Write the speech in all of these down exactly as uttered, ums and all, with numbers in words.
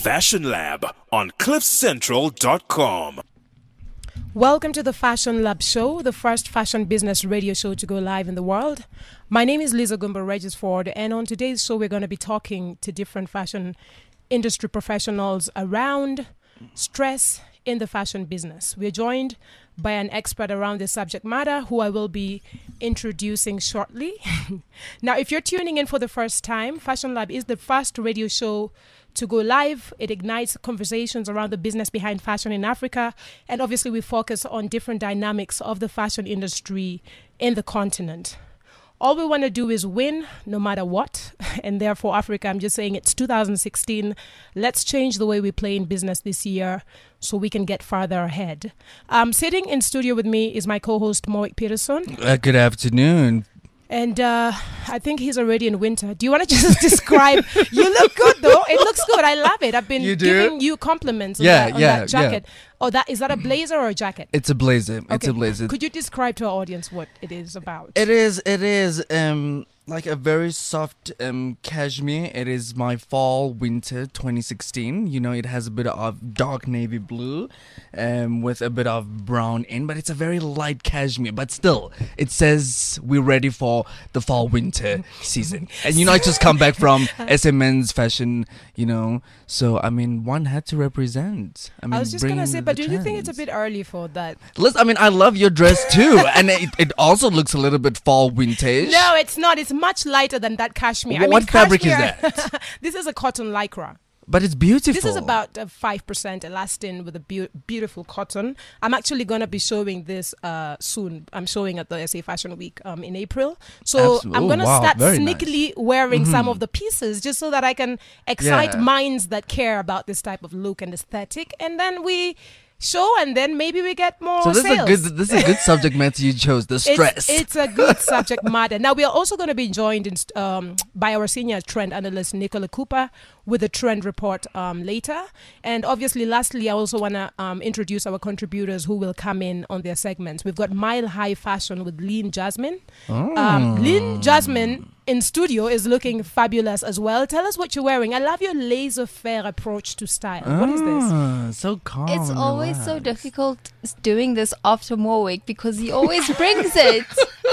Fashion Lab on cliff central dot com. Welcome to the Fashion Lab Show, the first fashion business radio show to go live in the world. My name is Lisa Gumba Regisford, and on today's show, we're going to be talking to different fashion industry professionals around stress in the fashion business. We're joined by an expert around this subject matter who I will be introducing shortly. Now, if you're tuning in for the first time, Fashion Lab is the first radio show to go live. It ignites conversations around the business behind fashion in Africa. And obviously, we focus on different dynamics of the fashion industry in the continent. All we want to do is win no matter what. And therefore, Africa, I'm just saying it's two thousand sixteen. Let's change the way we play in business this year so we can get farther ahead. Um, sitting in studio with me is my co-host, Moik Peterson. Uh, good afternoon. And uh, I think he's already in winter. Do you want to just describe? You look good, though. It looks good. I love it. I've been You do? giving you compliments on, Yeah, that, on yeah, that jacket. yeah. Oh, that is that a blazer or a jacket? It's a blazer. It's Okay. a blazer. Could you describe to our audience what it is about? It is. It is. Um, like a very soft um cashmere. It is my fall winter twenty sixteen. You know, it has a bit of dark navy blue, um, with a bit of brown in, but it's a very light cashmere. But still, it says we're ready for the fall winter season. And you know, I just come back from S M N's fashion. You know, so I mean, one had to represent. I mean, I was just bring gonna say, the but do you think it's a trends. bit early for that? Listen, I mean, I love your dress too, and it, it also looks a little bit fall vintage. No, it's not. It's much lighter than that cashmere. Wh- I mean, what fabric is cashmere- that? This is a cotton lycra. But it's beautiful. This is about uh, five percent elastin with a beau- beautiful cotton. I'm actually going to be showing this uh, soon. I'm showing at the S A Fashion Week um, in April. So Absol- I'm oh, going to wow, start very sneakily wearing some Mhm. of the pieces just so that I can excite Yeah. minds that care about this type of look and aesthetic. And then we show, and then maybe we get more So this sales. is a good. This is a good subject matter you chose. The stress. It's, it's a good subject matter. Now, we are also going to be joined in, um, by our senior trend analyst, Nicola Cooper, with a trend report um, later. And obviously, lastly, I also want to um, introduce our contributors who will come in on their segments. We've got Mile High Fashion with Lean Jasmine. Oh. Um, Lean Jasmine in studio is looking fabulous as well. Tell us what you're wearing. I love your laissez-faire approach to style. What is this? Ah, so calm. It's and always so relaxed. difficult s- doing this after Warwick because he always brings it.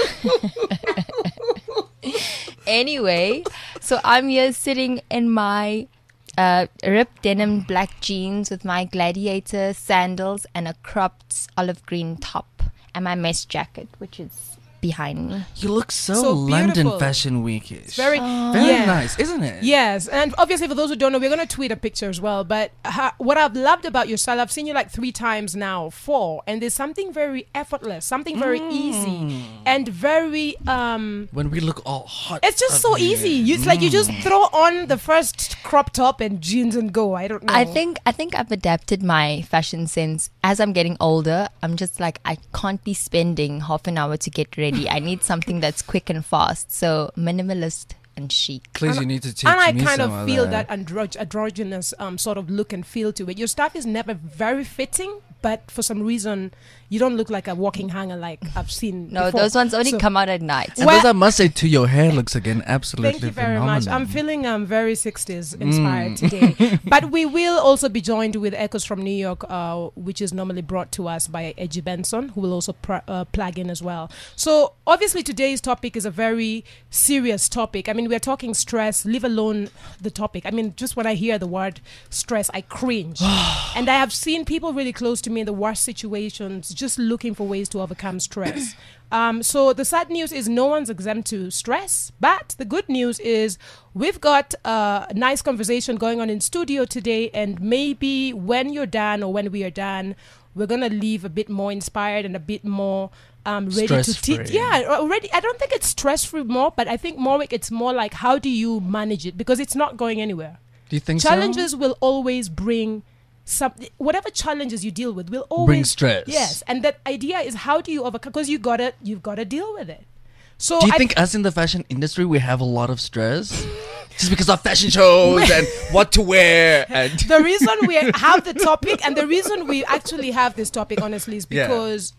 Anyway, so I'm here sitting in my uh, ripped denim black jeans with my gladiator sandals and a cropped olive green top and my mesh jacket, which is behind me. You look so, So London beautiful. Fashion Weekish. It's very, Very yeah. nice, isn't it? Yes, and obviously for those who don't know, we're going to tweet a picture as well. But ha- what I've loved about your style, I've seen you like three times now, four, and there's something very effortless, something very easy, and very. um When we look all hot. It's just up so here. easy. You, it's like you just throw on the first crop top and jeans and go. I don't know. I think I think I've adapted my fashion sense as I'm getting older. I'm just like I can't be spending half an hour to get ready. I need something that's quick and fast. So minimalist and chic. Please, And- you need to teach and I me kind some of feel that. that andro- androgynous um, sort of look and feel to it. Your stuff is never very fitting, but for some reason, you don't look like a walking hanger like I've seen No, before. those ones only So- come out at night. And Well- those, I must say, to your hair looks again absolutely Thank you very phenomenal. much. I'm feeling um, very sixties Mm. inspired today. But we will also be joined with Echoes from New York, uh, which is normally brought to us by Edgy Benson, who will also pr- uh, plug in as well. So obviously today's topic is a very serious topic. I mean, we're talking stress, leave alone the topic. I mean, just when I hear the word stress, I cringe. And I have seen people really close to me in the worst situations just looking for ways to overcome stress. Um, so the sad news is no one's exempt to stress, but the good news is we've got a nice conversation going on in studio today, and maybe when you're done or when we are done, we're going to leave a bit more inspired and a bit more um, ready to Stress-free. teach. Yeah, already. I don't think it's stress-free more, but I think more like it's more like how do you manage it, because it's not going anywhere. Do you think so? Challenges will always bring some, whatever challenges you deal with will always Bring stress. Yes, and that idea is how do you overcome? Because you gotta, you've got to deal with it. So Do you I think us in the fashion industry we have a lot of stress? Just because of fashion shows and what to wear and the reason we have the topic and the reason we actually have this topic, honestly, is Yeah. because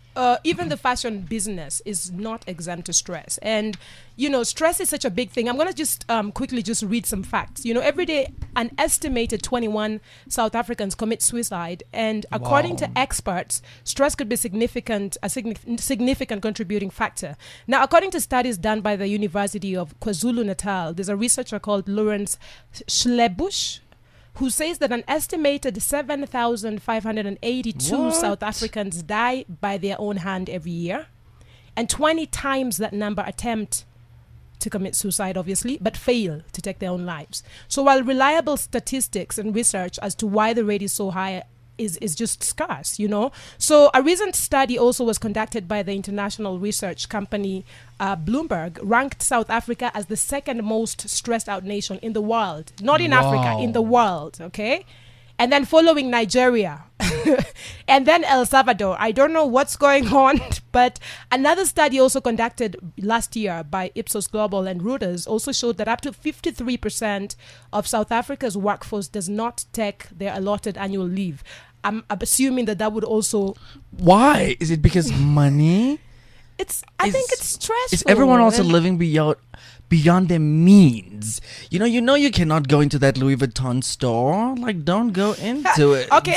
uh, even the fashion business is not exempt to stress. And, you know, stress is such a big thing. I'm going to just um, quickly just read some facts. You know, every day, an estimated twenty-one South Africans commit suicide. And according Wow. to experts, stress could be significant, a significant, significant contributing factor. Now, according to studies done by the University of KwaZulu-Natal, there's a researcher called Lawrence Schlebusch, who says that an estimated seven thousand five hundred eighty-two What? South Africans die by their own hand every year, and twenty times that number attempt to commit suicide, obviously, but fail to take their own lives. So while reliable statistics and research as to why the rate is so high is, is just scarce, you know. So a recent study also was conducted by the international research company uh, Bloomberg, ranked South Africa as the second most stressed out nation in the world. Not in Africa, Wow. in the world, okay? And then following Nigeria, and then El Salvador. I don't know what's going on, but another study also conducted last year by Ipsos Global and Reuters also showed that up to fifty-three percent of South Africa's workforce does not take their allotted annual leave. I'm, I'm assuming that that would also... Why? Is it because money? It's. I Is- think it's stressful. Is everyone also and- living beyond beyond their means? You know, you know you cannot go into that Louis Vuitton store. Like, don't go into it. Okay.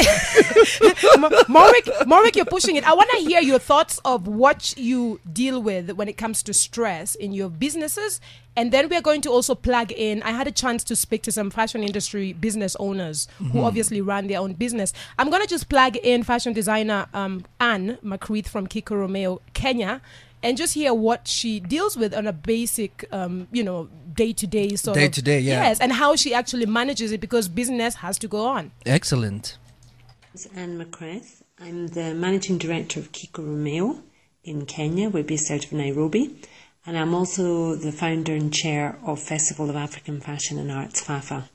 Morik, Morik, you're pushing it. I want to hear your thoughts of what you deal with when it comes to stress in your businesses. And then we're going to also plug in. I had a chance to speak to some fashion industry business owners who obviously run their own business. I'm going to just plug in fashion designer um, Anne McCreath from Kiko Romeo, Kenya, and just hear what she deals with on a basic, um, you know, day-to-day sort of... Day-to-day, yeah. Yes, and how she actually manages it because business has to go on. Excellent. It's Anne McCrath. I'm the managing director of Kiko Romeo in Kenya. We're based out of Nairobi. And I'm also the founder and chair of Festival of African Fashion and Arts, FAFA.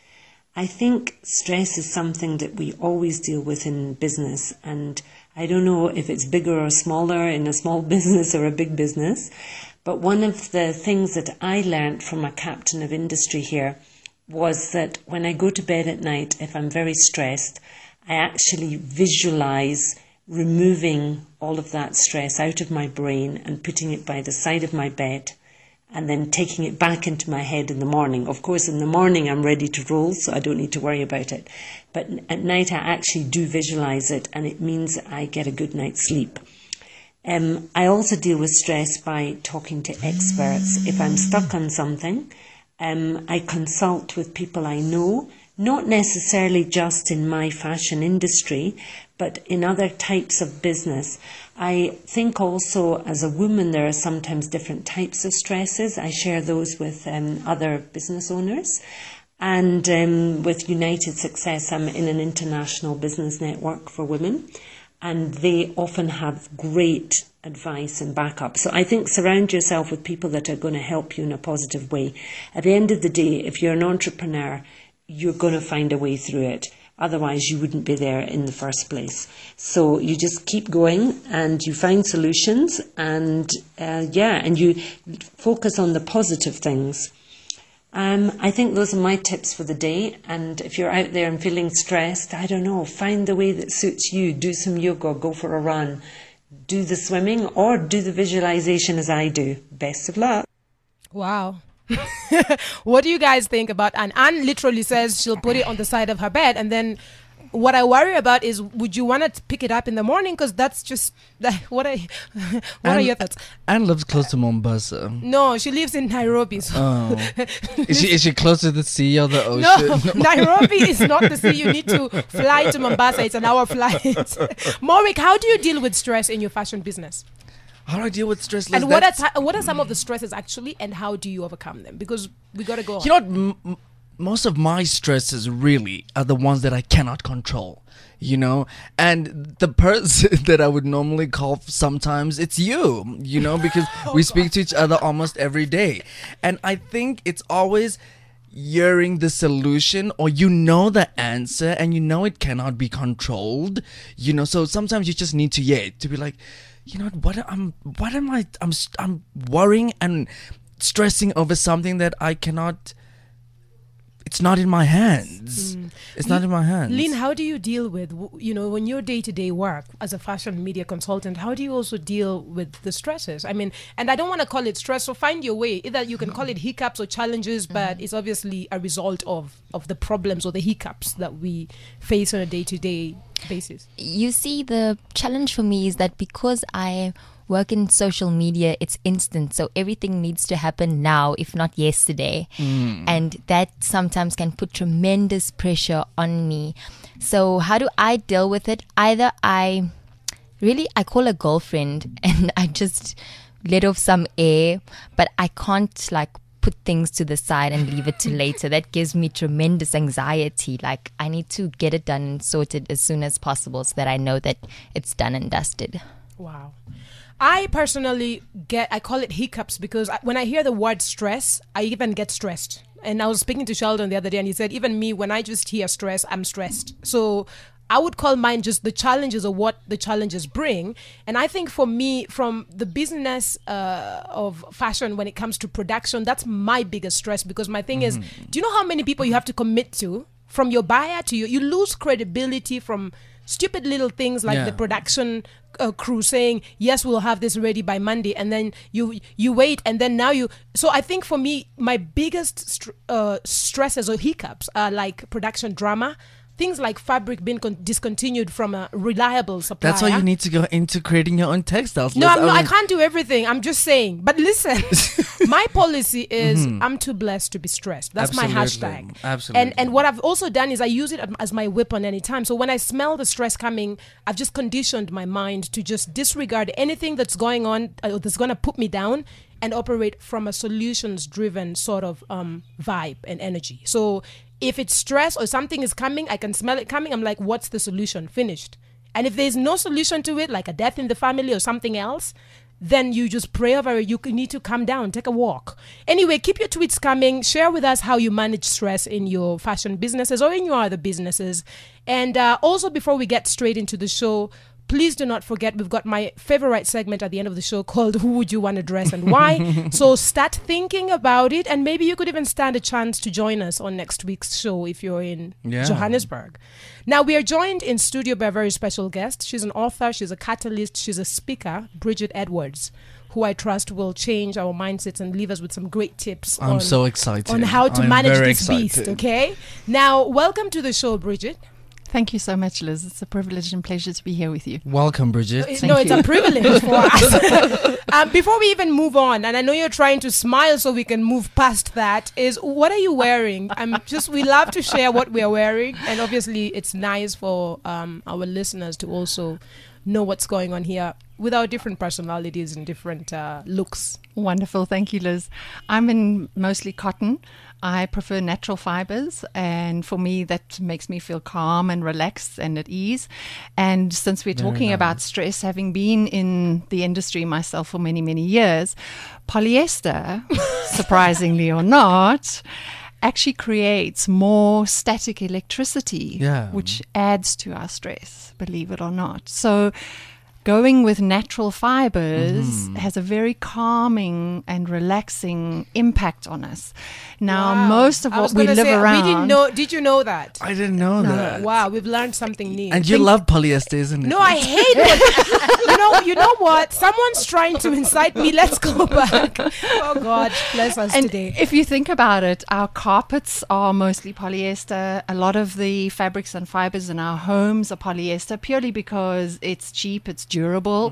I think stress is something that we always deal with in business, and I don't know if it's bigger or smaller in a small business or a big business, but one of the things that I learned from a captain of industry here was that when I go to bed at night, if I'm very stressed, I actually visualize removing all of that stress out of my brain and putting it by the side of my bed and then taking it back into my head in the morning. Of course, in the morning I'm ready to roll, so I don't need to worry about it. But at night I actually do visualize it, and it means I get a good night's sleep. Um, I also deal with stress by talking to experts. If I'm stuck on something, um, I consult with people I know, not necessarily just in my fashion industry, but in other types of business. I think also as a woman there are sometimes different types of stresses. I share those with um, other business owners. And um, with United Success, I'm in an international business network for women, and they often have great advice and backup. So I think surround yourself with people that are going to help you in a positive way. At the end of the day, if you're an entrepreneur, you're going to find a way through it. Otherwise, you wouldn't be there in the first place. So you just keep going and you find solutions, and uh, yeah, and you focus on the positive things. Um, I think those are my tips for the day. And if you're out there and feeling stressed, I don't know, find the way that suits you. Do some yoga, go for a run, do the swimming, or do the visualization as I do. Best of luck. Wow. What do you guys think about Anne? Anne literally says she'll put it on the side of her bed, and then what I worry about is, would you want to pick it up in the morning? Because that's just that, what I what are Anne- your thoughts? Anne lives close to Mombasa. No, she lives in Nairobi. So Oh. Is she is she close to the sea or the no, ocean? Nairobi is not the sea. You need to fly to Mombasa. It's an hour flight. Morik, how do you deal with stress in your fashion business? How do I deal with stress? Liz? And what are That's- ti- what are some of the stresses actually, and how do you overcome them? Because we got to go on. You know what? M- m- most of my stresses really are the ones that I cannot control. You know, and the person that I would normally call sometimes, it's you. You know, because we speak to each other almost every day, and I think it's always hearing the solution, or you know the answer and you know it cannot be controlled. You know, so sometimes you just need to yeah to be like, you know what, I'm what am I I'm I'm worrying and stressing over something that I cannot, it's not in my hands. Mm. It's not in my hands. Lynn, how do you deal with, w- you know, when your day-to-day work as a fashion media consultant, how do you also deal with the stresses? I mean, and I don't want to call it stress, so find your way. Either you can call it hiccups or challenges, but it's obviously a result of, of the problems or the hiccups that we face on a day-to-day basis. You see, the challenge for me is that because I work in social media, it's instant. So everything needs to happen now, if not yesterday. And that sometimes can put tremendous pressure on me. So how do I deal with it? Either I really, I call a girlfriend and I just let off some air, but I can't like put things to the side and leave it to later. That gives me tremendous anxiety. Like I need to get it done and sorted as soon as possible so that I know that it's done and dusted. Wow. I personally get, I call it hiccups because I, when I hear the word stress, I even get stressed. And I was speaking to Sheldon the other day and he said, even me, when I just hear stress, I'm stressed. So I would call mine just the challenges or what the challenges bring. And I think for me, from the business uh, of fashion, when it comes to production, that's my biggest stress because my thing is, do you know how many people you have to commit to from your buyer to you? You lose credibility from stupid little things like Yeah. the production uh, crew saying, yes, we'll have this ready by Monday. And then you you wait and then now you. So I think for me, my biggest str- uh, stresses or hiccups are like production drama. Things like fabric being con- discontinued from a reliable supplier. That's why you need to go into creating your own textiles. No, Liz. I'm not, I mean- can't do everything. I'm just saying. But listen, my policy is I'm too blessed to be stressed. That's my Absolutely. hashtag. Absolutely. And and what I've also done is I use it as my weapon anytime. So when I smell the stress coming, I've just conditioned my mind to just disregard anything that's going on uh, that's going to put me down and operate from a solutions-driven sort of um, vibe and energy. So if it's stress or something is coming, I can smell it coming. I'm like, what's the solution? Finished. And if there's no solution to it, like a death in the family or something else, then you just pray over it. You need to calm down, take a walk. Anyway, keep your tweets coming. Share with us how you manage stress in your fashion businesses or in your other businesses. And uh, also, before we get straight into the show, please do not forget, we've got my favorite segment at the end of the show called Who Would You Want to Dress and Why? So start thinking about it, and maybe you could even stand a chance to join us on next week's show if you're in Yeah. Johannesburg. Now, we are joined in studio by a very special guest. She's an author, she's a catalyst, she's a speaker, Bridget Edwards, who I trust will change our mindsets and leave us with some great tips I'm on, so excited. on how to I'm manage very this beast, excited. okay? Now, welcome to the show, Bridget. Thank you so much, Liz. It's a privilege and pleasure to be here with you. Welcome, Bridget. Uh, no, it's a privilege for us. um, before we even move on, and I know you're trying to smile so we can move past that, is what are you wearing? I'm just, we love to share what we are wearing. And obviously, it's nice for um, our listeners to also know what's going on here with our different personalities and different uh, looks. Wonderful. Thank you, Liz. I'm in mostly cotton. I prefer natural fibers, and for me, that makes me feel calm and relaxed and at ease. And since we're Very talking nice. about stress, having been in the industry myself for many, many years, polyester, surprisingly or not, actually creates more static electricity, Yeah. which adds to our stress, believe it or not. So going with natural fibers Mm-hmm. has a very calming and relaxing impact on us. Now, Wow. most of I what was we gonna live say, around... We didn't know. Did you know that? I didn't know that. Wow, we've learned something new. And you love polyester, isn't it? No, I hate it. you know, you know what? Someone's trying to incite me. Let's go back. Oh God, bless us And today. if you think about it, our carpets are mostly polyester. A lot of the fabrics and fibers in our homes are polyester purely because it's cheap, it's durable.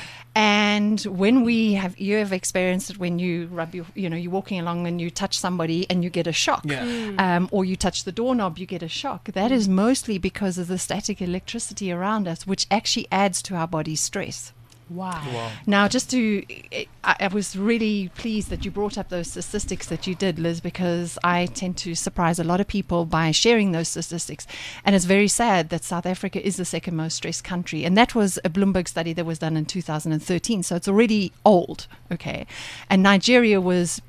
And when we have, you have experienced it when you rub your, you know, you're walking along and you touch somebody and you get a shock. Yeah. Um, or you touch the doorknob, you get a shock. That is mostly because of the static electricity around us, which actually adds to our body's stress. Wow. Now, just to, I, I was really pleased that you brought up those statistics that you did, Liz, because I tend to surprise a lot of people by sharing those statistics. And it's very sad that South Africa is the second most stressed country. And that was a Bloomberg study that was done in two thousand thirteen. So it's already old, okay? And Nigeria was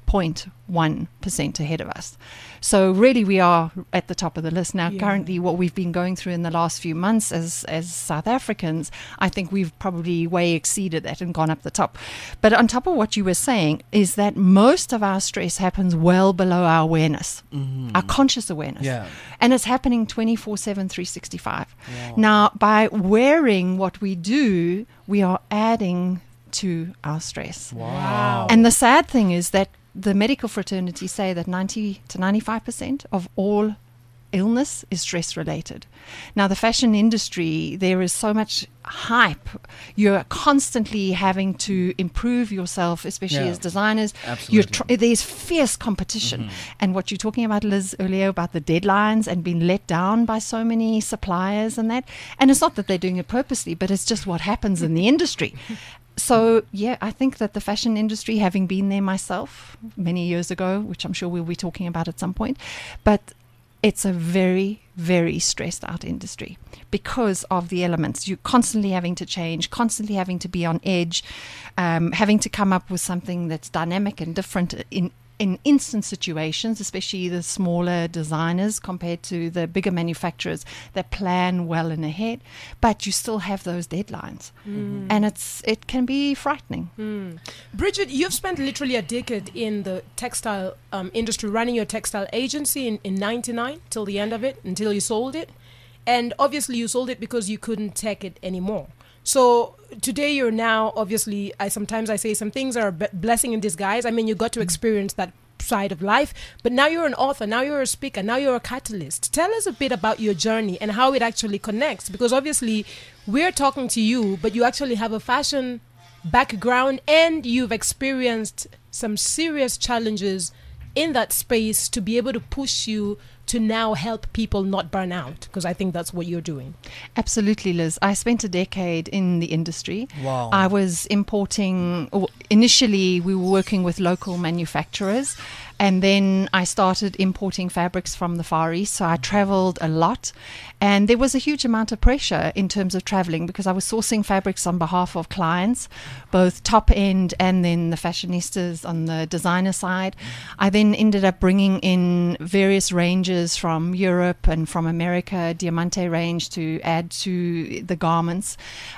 point one percent ahead of us. So really we are at the top of the list. Now, Yeah. currently what we've been going through in the last few months as, as South Africans, I think we've probably way exceeded that and gone up the top. But on top of what you were saying is that most of our stress happens well below our awareness, our conscious awareness. Yeah. And it's happening twenty-four seven, three sixty-five. Now, by wearing what we do, we are adding to our stress. Wow. And the sad thing is that the medical fraternity say that ninety to ninety-five percent of all illness is stress related. Now, the fashion industry, there is so much hype. You're constantly having to improve yourself, especially Yeah. as designers. Absolutely. You're tr- there's fierce competition. And what you're talking about, Liz, earlier about the deadlines and being let down by so many suppliers and that. And it's not that they're doing it purposely, but it's just what happens in the industry. So, yeah, I think that the fashion industry, having been there myself many years ago, which I'm sure we'll be talking about at some point, but it's a very, very stressed out industry because of the elements. You're constantly having to change, constantly having to be on edge, um, having to come up with something that's dynamic and different in in instant situations, especially the smaller designers compared to the bigger manufacturers that plan well in ahead, but you still have those deadlines. Mm. And it's it can be frightening. Mm. Bridget, you've spent literally a decade in the textile um, industry, running your textile agency in, in ninety-nine till the end of it, until you sold it. And obviously you sold it because you couldn't take it anymore. So today you're now, obviously, I sometimes I say some things are a b- blessing in disguise. I mean, you got to experience that side of life, but now you're an author, now you're a speaker, now you're a catalyst. Tell us a bit about your journey and how it actually connects, because obviously we're talking to you, but you actually have a fashion background and you've experienced some serious challenges in that space to be able to push you to now help people not burn out, because I think that's what you're doing. Absolutely, Liz. I spent a decade in the industry. Wow. I was importing, or initially we were working with local manufacturers, and then I started importing fabrics from the Far East. So I traveled a lot, and there was a huge amount of pressure in terms of traveling because I was sourcing fabrics on behalf of clients, both top end and then the fashionistas on the designer side. I then ended up bringing in various ranges from Europe and from America, Diamante range, to add to the garments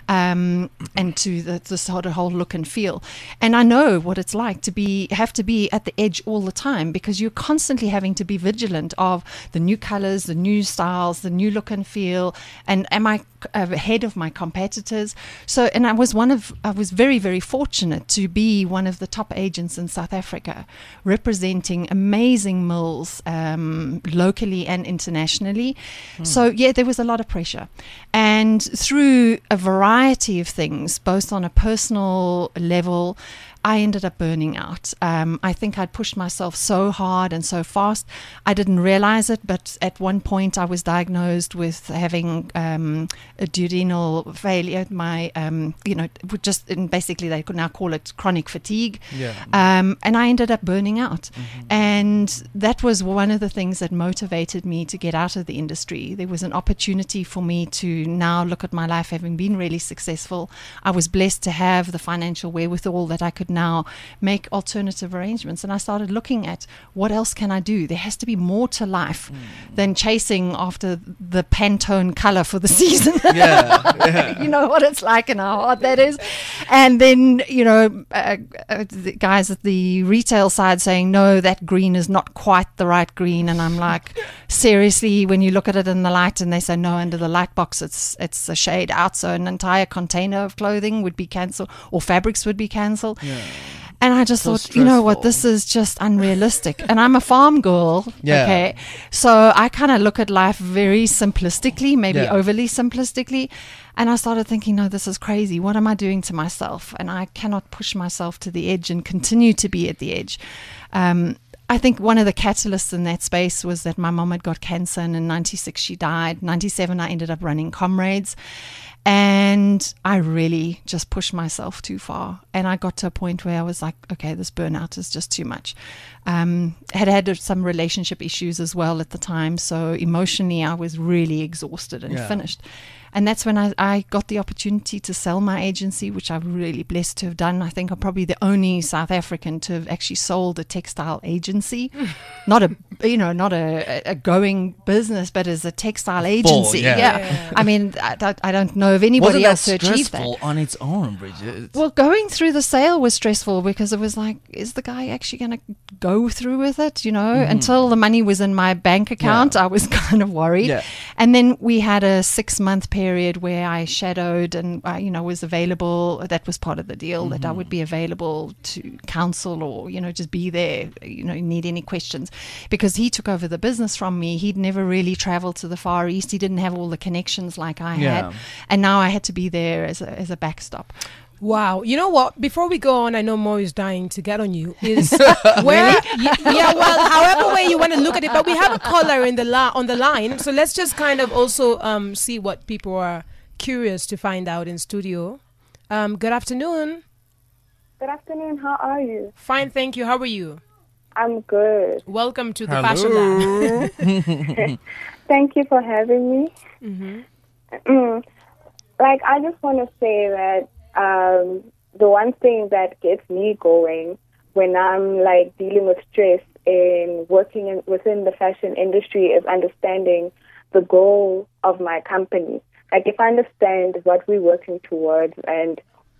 um, and to the, the sort of whole look and feel. And I know what it's like to be have to be at the edge all the time, because you're constantly having to be vigilant of the new colors, the new styles, the new look and feel, and am I ahead of my competitors? So, and I was one of, I was very, very fortunate to be one of the top agents in South Africa, representing amazing mills um, locally and internationally. Hmm. So, yeah, there was a lot of pressure. And through a variety of things, both on a personal level, I ended up burning out. Um, I think I'd pushed myself so hard and so fast. I didn't realize it, but at one point I was diagnosed with having um, a duodenal failure. My, um, you know, just and basically they could now call it chronic fatigue. Yeah. Um, and I ended up burning out. Mm-hmm. And that was one of the things that motivated me to get out of the industry. There was an opportunity for me to now look at my life having been really successful. I was blessed to have the financial wherewithal that I could now make alternative arrangements, and I started looking at what else can I do. There has to be more to life mm. than chasing after the Pantone color for the season. Yeah, yeah. You know what it's like and how hard that is. And then, you know, uh, uh, the guys at the retail side saying, no, that green is not quite the right green. And I'm like, seriously, when you look at it in the light, and they say, no, under the light box, it's it's a shade out. So an entire container of clothing would be cancelled, or fabrics would be cancelled. Yeah. And I just So thought, you know what, stressful. this is just unrealistic. And I'm a farm girl, Yeah. okay? So I kind of look at life very simplistically, maybe Yeah. overly simplistically. And I started thinking, no, this is crazy. What am I doing to myself? And I cannot push myself to the edge and continue to be at the edge. Um, I think one of the catalysts in that space was that my mom had got cancer, and in ninety-six she died. ninety-seven I ended up running Comrades. And I really just pushed myself too far. And I got to a point where I was like, okay, this burnout is just too much. Um, had had some relationship issues as well at the time. So emotionally, I was really exhausted and Yeah. finished. And that's when I, I got the opportunity to sell my agency, which I'm really blessed to have done. I think I'm probably the only South African to have actually sold a textile agency. Not a, you know, not a, a going business, but as a textile agency. yeah. yeah. Yeah. I mean, I, don't- I don't know of anybody Wasn't that else to achieve that. stressful on its own, Bridget? Well, going through the sale was stressful because it was like, is the guy actually going to go through with it? You know, until the money was in my bank account, Yeah. I was kind of worried. Yeah. And then we had a six month period where I shadowed and, uh, you know, was available. That was part of the deal that I would be available to counsel or, you know, just be there, you know, need any questions. Because he took over the business from me. He'd never really traveled to the Far East. He didn't have all the connections like I Yeah. had. And now I had to be there as a, as a backstop. Wow. You know what? Before we go on, I know Mo is dying to get on you. Is where? y- yeah. Well, however way you want to look at it, but we have a caller in the la- on the line, so let's just kind of also um, see what people are curious to find out in studio. Um, good afternoon. Good afternoon. How are you? Fine, thank you. How are you? I'm good. Welcome to the Fashion Lab. Hello. Thank you for having me. Mm-hmm. Mm. Like, I just want to say that um, the one thing that gets me going when I'm like dealing with stress in working in, within the fashion industry is understanding the goal of my company. Like, if I understand what we're working towards and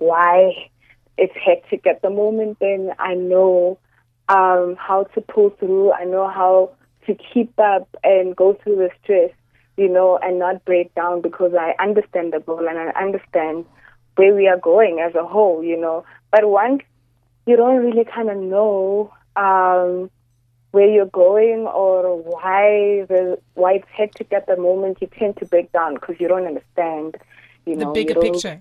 why it's hectic at the moment, then I know um, how to pull through. I know how to keep up and go through the stress, you know, and not break down because I understand the goal and I understand where we are going as a whole, you know. But once you don't really kind of know um, where you're going or why the why it's hectic at the moment, you tend to break down because you don't understand, you The know. bigger you don't- picture.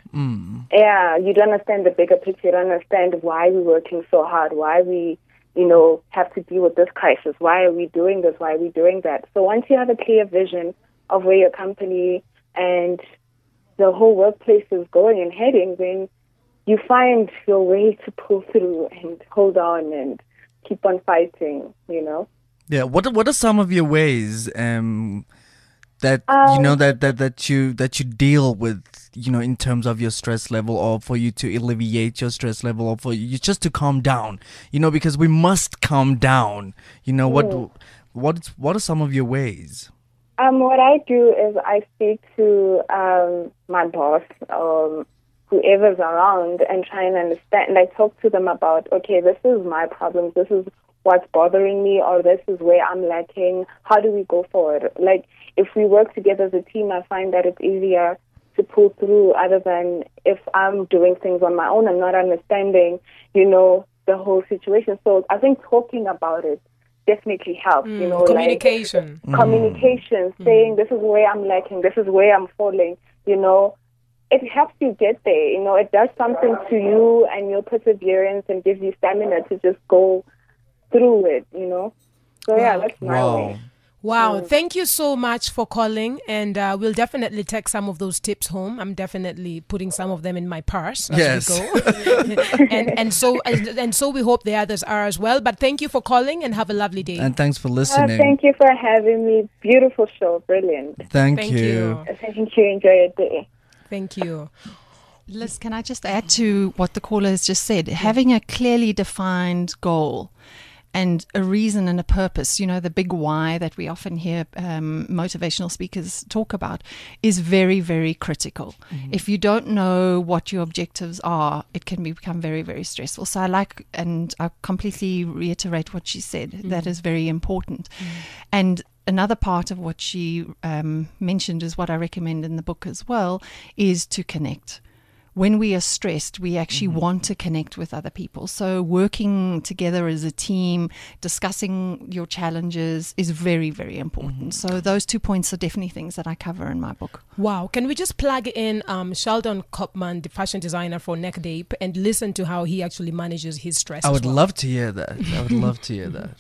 Yeah, you don't understand the bigger picture. You don't understand why we're working so hard, why we, you know, have to deal with this crisis. Why are we doing this? Why are we doing that? So once you have a clear vision of where your company and the whole workplace is going and heading, then you find your way to pull through and hold on and keep on fighting, you know? Yeah. What are- What are some of your ways um, that you know Um, that, that that you that you deal with, you know, in terms of your stress level, or for you to alleviate your stress level, or for you just to calm down? You know, because we must calm down. You know what? What What are some of your ways? Um, what I do is I speak to um, my boss, um, whoever's around, and try and understand. And I talk to them about, okay, this is my problem. This is what's bothering me, or this is where I'm lacking. How do we go forward? Like, if we work together as a team, I find that it's easier to pull through other than if I'm doing things on my own and not understanding, you know, the whole situation. So I think talking about it definitely helps, you know, Communication. like communication, saying this is where I'm lacking, this is where I'm falling, you know. It helps you get there, you know. It does something to you and your perseverance and gives you stamina to just go through it, you know. So yeah, that's my Wow. way. Wow. Thank you so much for calling. And uh, we'll definitely take some of those tips home. I'm definitely putting some of them in my purse as Yes. we go. and, and, so, and, and so we hope the others are as well. But thank you for calling and have a lovely day. And thanks for Uh, listening. thank you for having me. Beautiful show, brilliant. Thank, Thank you. you. Thank you. Enjoy your day. Thank you. Liz, can I just add to what the caller has just said? Having a clearly defined goal and a reason and a purpose, you know, the big why that we often hear um, motivational speakers talk about is very, very critical. If you don't know what your objectives are, it can be, become very, very stressful. So I like, and I completely reiterate what she said, that is very important. And another part of what she um, mentioned is what I recommend in the book as well, is to connect. When we are stressed, we actually want to connect with other people. So working together as a team, discussing your challenges is very, very important. So those two points are definitely things that I cover in my book. Wow. Can we just plug in um, Sheldon Kopman, the fashion designer for Necdape, and listen to how he actually manages his stress? I as would well? love to hear that. I would love to hear that.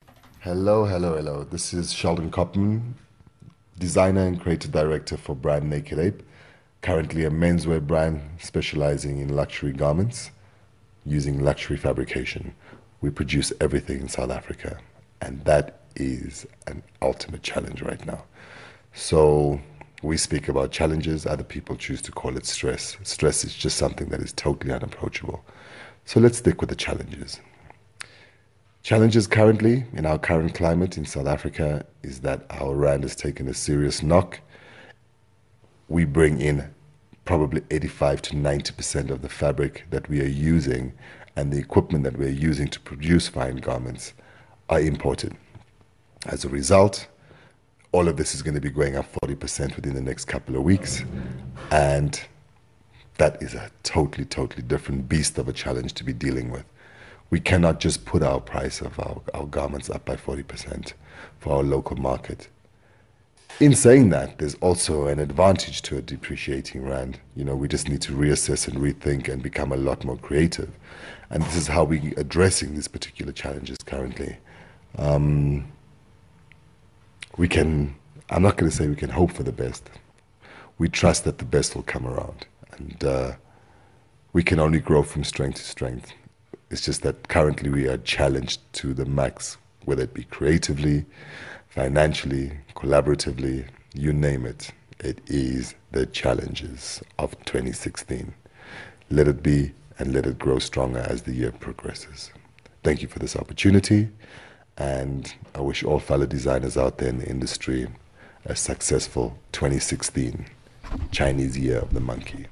Hello, hello, hello. This is Sheldon Kopman, designer and creative director for brand Naked Ape, currently a menswear brand specializing in luxury garments using luxury fabrication. We produce everything in South Africa, and that is an ultimate challenge right now. So We speak about challenges, other people choose to call it stress. Stress is just something that is totally unapproachable. So let's stick with the challenges. Challenges currently, in our current climate in South Africa, is that our rand has taken a serious knock. We bring in probably eighty-five to ninety percent of the fabric that we are using and the equipment that we are using to produce fine garments are imported. As a result, all of this is going to be going up forty percent within the next couple of weeks. And that is a totally, totally different beast of a challenge to be dealing with. We cannot just put our price of our, our garments up by forty percent for our local market. In saying that, there's also an advantage to a depreciating rand. You know, we just need to reassess and rethink and become a lot more creative. And this is how we're addressing these particular challenges currently. Um, we can, I'm not going to say we can hope for the best. We trust that the best will come around. And uh, we can only grow from strength to strength. It's just that currently we are challenged to the max, whether it be creatively, financially, collaboratively, you name it. It is the challenges of twenty sixteen. Let it be and let it grow stronger as the year progresses. Thank you for this opportunity, and I wish all fellow designers out there in the industry a successful twenty sixteen Chinese Year of the Monkey.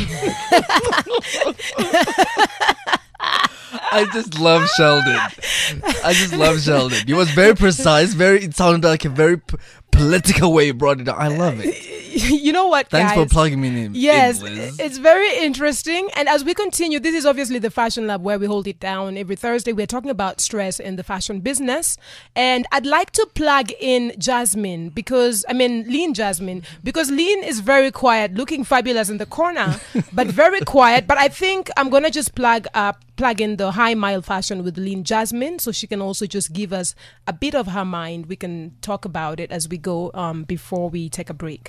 I just love Sheldon. I just love Sheldon. He was very precise. Very. It sounded like a very p- political way he brought it out. I love it. You know what, Thanks guys? for plugging me in. Yes, in, Liz. it's very interesting. And as we continue, this is obviously the Fashion Lab where we hold it down every Thursday. We're talking about stress in the fashion business. And I'd like to plug in Jasmine because, I mean, Lean Jasmine, because Lean is very quiet, looking fabulous in the corner, but very quiet. But I think I'm going to just plug up. plug in the high mile fashion with Lean Jasmine so she can also just give us a bit of her mind. We can talk about it as we go um, before we take a break.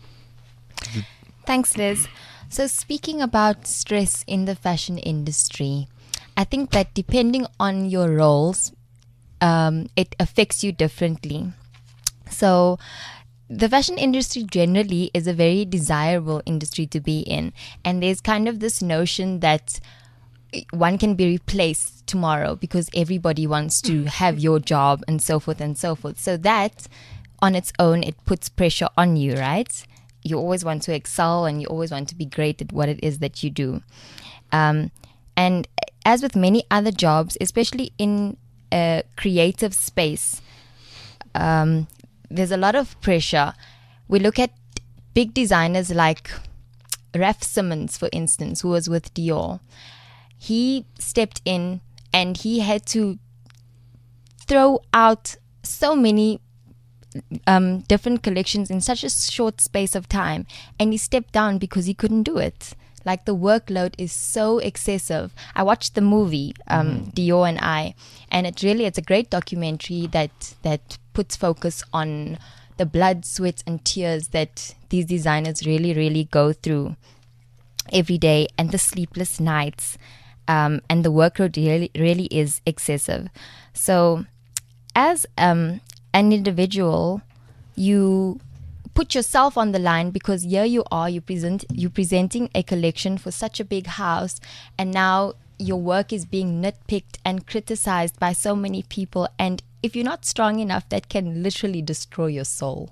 Thanks, Liz. So speaking about stress in the fashion industry, I think that depending on your roles, um, it affects you differently. So the fashion industry generally is a very desirable industry to be in. And there's kind of this notion that one can be replaced tomorrow because everybody wants to have your job and so forth and so forth. So that on its own, it puts pressure on you, right? You always want to excel and you always want to be great at what it is that you do. Um, and as with many other jobs, especially in a creative space, um, there's a lot of pressure. We look at big designers like Raf Simons, for instance, who was with Dior. He stepped in and he had to throw out so many um, different collections in such a short space of time. And he stepped down because he couldn't do it. Like the workload is so excessive. I watched the movie, um, mm. Dior and I, and it really, it's a great documentary that, that puts focus on the blood, sweat and tears that these designers really, really go through every day and the sleepless nights. Um, and the workload really, really is excessive. So as um, an individual, you put yourself on the line because here you are, you present, you're presenting a collection for such a big house, and now your work is being nitpicked and criticized by so many people. And if you're not strong enough, that can literally destroy your soul.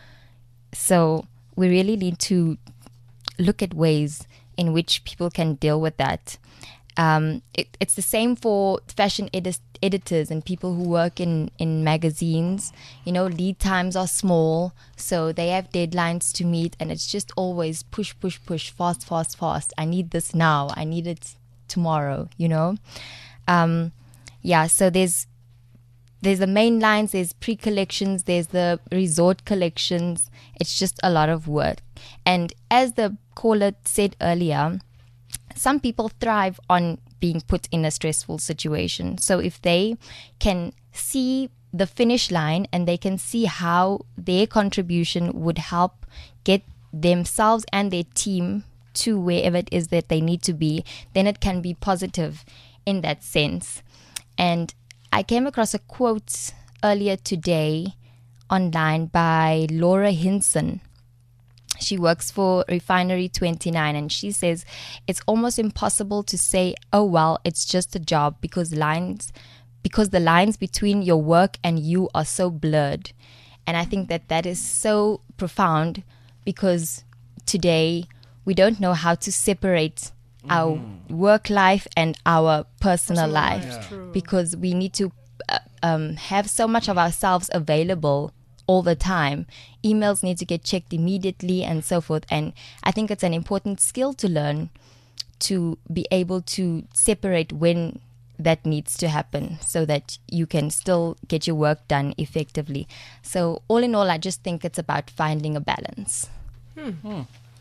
So we really need to look at ways in which people can deal with that. Um, it, it's the same for fashion edis- editors and people who work in, in magazines. You know, lead times are small, so they have deadlines to meet, and it's just always push, push, push, fast, fast, fast. I need this now. I need it tomorrow, you know. Um, yeah, so there's there's the main lines, there's pre-collections, there's the resort collections. It's just a lot of work. And as the caller said earlier, some people thrive on being put in a stressful situation. So if they can see the finish line and they can see how their contribution would help get themselves and their team to wherever it is that they need to be, then it can be positive in that sense. And I came across a quote earlier today online by Laura Hinson. She works for Refinery twenty-nine, and she says it's almost impossible to say, oh, well, it's just a job because lines, because the lines between your work and you are so blurred. And I think that that is so profound because today we don't know how to separate mm-hmm. our work life and our personal, personal life, life yeah. because we need to uh, um, have so much of ourselves available all the time. Emails need to get checked immediately and so forth. And I think it's an important skill to learn, to be able to separate when that needs to happen so that you can still get your work done effectively. So all in all, I just think it's about finding a balance. Hmm. Hmm.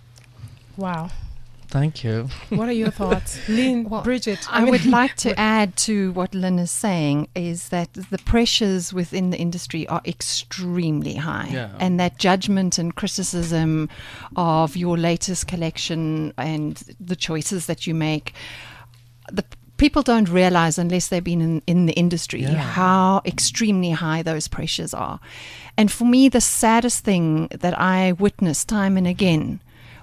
Wow. Thank you. What are your thoughts? Lynn, well, Bridget? I, I mean, would like to add to what Lynn is saying is that the pressures within the industry are extremely high. Yeah. And that judgment and criticism of your latest collection and the choices that you make, the people don't realize unless they've been in, in the industry yeah. how extremely high those pressures are. And for me, the saddest thing that I witnessed time and again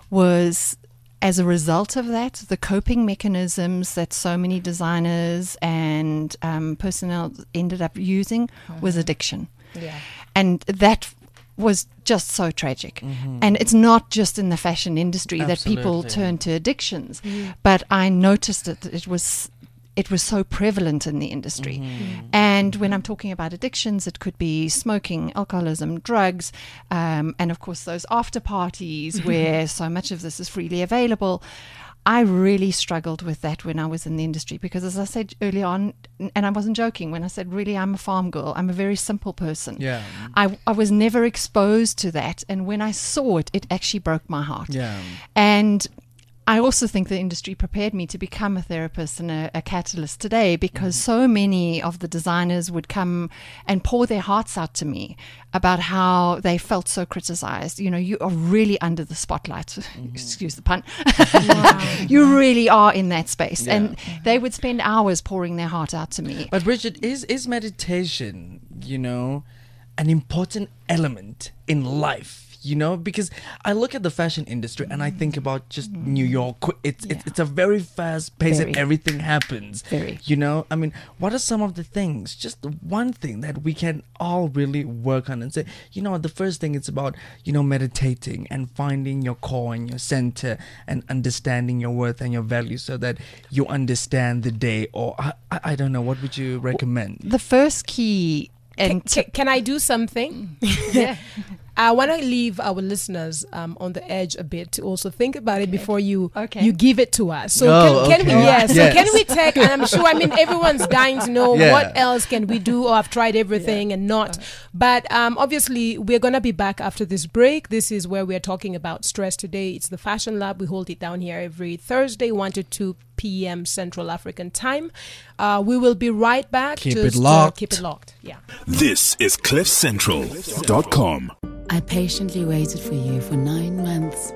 was, as a result of that, the coping mechanisms that so many designers and um, personnel ended up using mm-hmm. was addiction. Yeah. And that was just so tragic. Mm-hmm. And it's not just in the fashion industry Absolutely. That people turn to addictions, mm-hmm. but I noticed that it was it was so prevalent in the industry. Mm-hmm. And when I'm talking about addictions, it could be smoking, alcoholism, drugs, um, and of course those after parties where so much of this is freely available. I really struggled with that when I was in the industry because, as I said early on, and I wasn't joking when I said, really, I'm a farm girl. I'm a very simple person. Yeah. I, I was never exposed to that. And when I saw it, it actually broke my heart. Yeah. And I also think the industry prepared me to become a therapist and a, a catalyst today because mm. so many of the designers would come and pour their hearts out to me about how they felt so criticized. You know, you are really under the spotlight. Mm-hmm. Excuse the pun. Wow. You really are in that space. Yeah. And they would spend hours pouring their heart out to me. But Bridget, is, is meditation, you know, an important element in life? You know, because I look at the fashion industry and I think about just New York. It's yeah. it's, it's a very fast pace very. And everything happens. Very. You know, I mean, what are some of the things? Just one thing that we can all really work on and say, you know, the first thing it's about, you know, meditating and finding your core and your center and understanding your worth and your value so that you understand the day. Or I, I, I don't know, what would you recommend? The first key. And can, can, can I do something? Yeah. I want to leave our listeners um, on the edge a bit to also think about it okay. before you okay. you give it to us. So oh, can, can okay. we? Yes. yes. So can we take? And I'm sure. I mean, everyone's dying to know yeah. what else can we do. Or I've tried everything yeah. and not. Uh-huh. But um, obviously, we're gonna be back after this break. This is where we're talking about stress today. It's the Fashion Lab. We hold it down here every Thursday, one to two p.m. Central African time. Uh, we will be right back. Keep Just, it locked. Uh, keep it locked. Yeah. This is cliff central dot com. I patiently waited for you for nine months.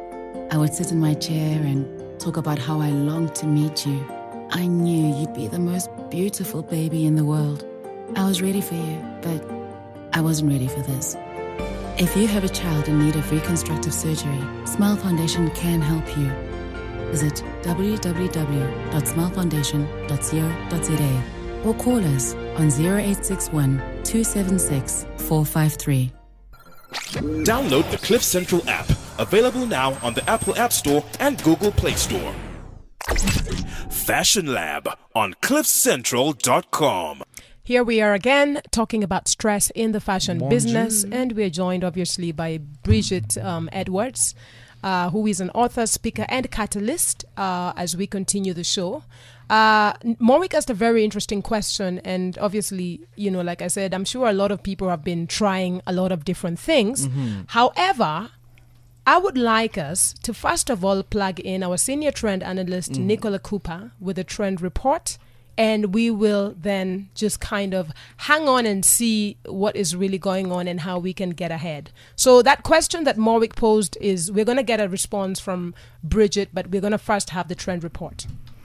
I would sit in my chair and talk about how I longed to meet you. I knew you'd be the most beautiful baby in the world. I was ready for you, but I wasn't ready for this. If you have a child in need of reconstructive surgery, Smile Foundation can help you. Visit w w w dot smile foundation dot co dot z a or call us on zero eight six one, two seven six, four five three. Download the Cliff Central app, available now on the Apple App Store and Google Play Store. Fashion Lab on cliff central dot com. Here we are again talking about stress in the fashion Bonjour. business, and we're joined obviously by Bridget um, Edwards, uh, who is an author, speaker, and catalyst uh, as we continue the show. Uh, Morwick asked a very interesting question, and obviously, you know, like I said, I'm sure a lot of people have been trying a lot of different things. Mm-hmm. However, I would like us to first of all plug in our senior trend analyst, mm. Nicola Cooper, with a trend report, and we will then just kind of hang on and see what is really going on and how we can get ahead. So that question that Morwick posed is, we're going to get a response from Bridget, but we're going to first have the trend report.